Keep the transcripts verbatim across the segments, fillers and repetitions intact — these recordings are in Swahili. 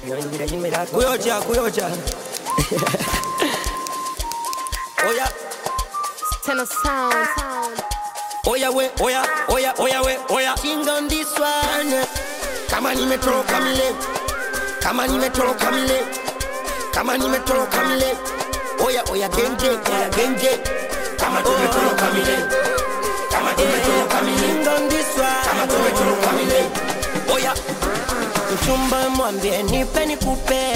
Kuyocha, kuyocha. Oya. Tenor sound, sound. Oya we, oya, oya, oya we, oya. King on this one. Kama nimetoroka mile. Kama nimetoroka mile. Kama nimetoroka mile. Oya, oya genje, oya genje. Kama tumetoroka mile. Kama tumetoroka mile. King on this one. Kama tumetoroka mile. Oya. Mchumba mwambie nipe nikupe.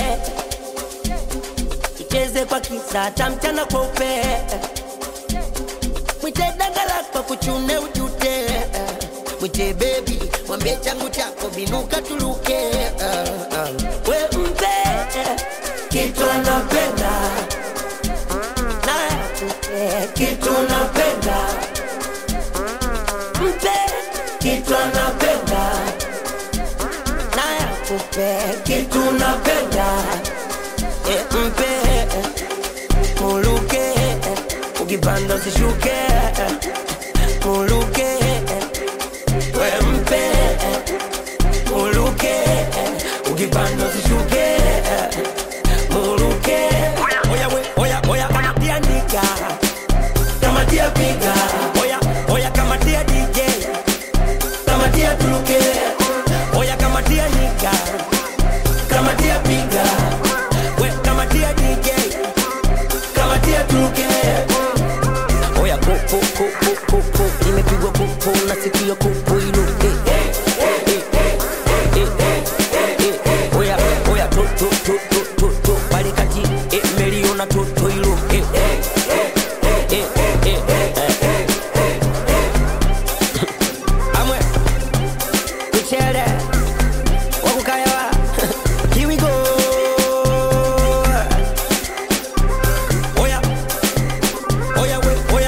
Icheze kwa kisa cha mchana kweupe. Mwite dagalaka kuchune ujute. Mwite baby mwambie changu chako binuka tuluke. We mpe kitu anapenda. Na mpe kitu anapenda. Mpe kitu anapenda. Na mpe kitu anapenda. Mpe muluke ukipanda usishuke. Muluke we mpe muluke ukipanda usishuke. Muluke oya we oya oya kamatia nika kamatia piga oya oya kamatia D J kamatia tuluke oya kamatia nika kamatia piga we kamatia D J kamatia tuluke. Oya kupu kupu kupu imepigwa kupu na sikio kupu iluke. Oya oya tu tu tu tu tu tu pale kati emeliona tu tu iluke. Amwe kuchele wakukaya here we go. Oya oya we oya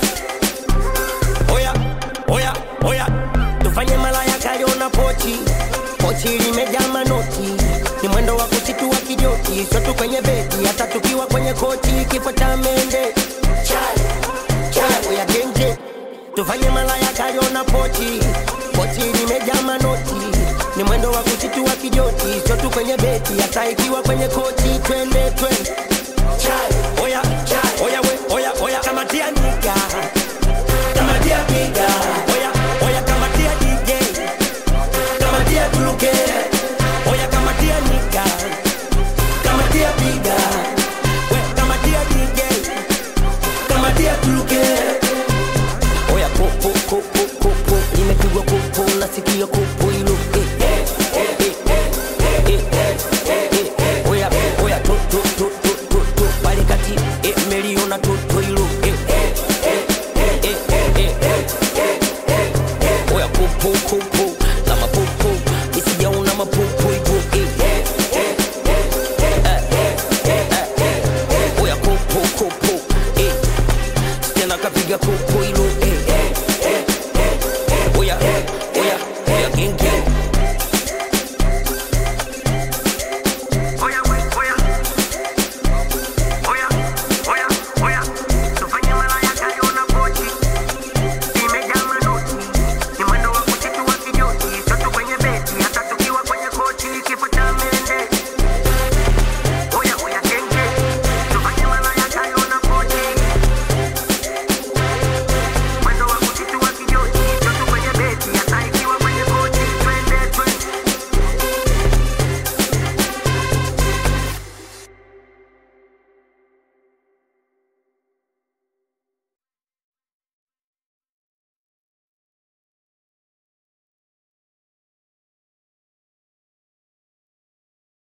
oya oya oya tufanye malaya kaliona pochi pochi limejaa manoti. Ni mwendo wa kusitua kijoti sotu kwenye beti hata tukiwa kwenye koti kifo cha mende. Chale chale oya genje tufanye malaya kaliona pochi pochi limejaa manoti. Ni mwendo wa kusitua kijoti sotu kwenye beti hata ikiwa kwenye koti. Twende twende chale oya chale oya we oya oya kamatia nika kamatia piga oya oya kamatia D J kamatia tuluke oya kamatia nika kamatia piga we kamatia D J kamatia tuluke. Oya kupu kupu kupu imepigwa kupu na sikio kupu iluke. Oya oya tu tu tu tu tu tu pale kati emeliona tu tu iluke. Oya kupu kupu